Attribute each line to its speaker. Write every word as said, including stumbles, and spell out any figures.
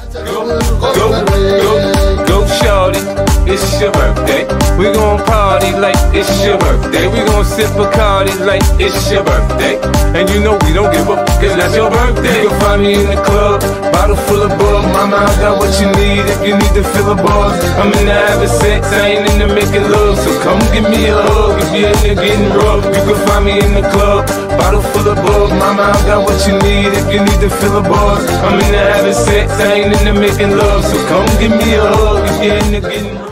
Speaker 1: Go, go, go, go, shorty, it's your birthday. We gon' party like it's your birthday. We gon' sip Bacardi like it's your birthday. And you know we don't give up, cause that's your birthday. You can find me in the club, bottle full of bug. Mama, I got what you need if you need to fill a bar. I'm in the having sex, I ain't into making love. So come give me a hug if you're in there getting rough. You can find me in the club, bottle full of bug. Mama, I got what you need if you need to fill a bar. I'm in the having sex, I ain't into making love. So come give me a hug if you're in there getting rough.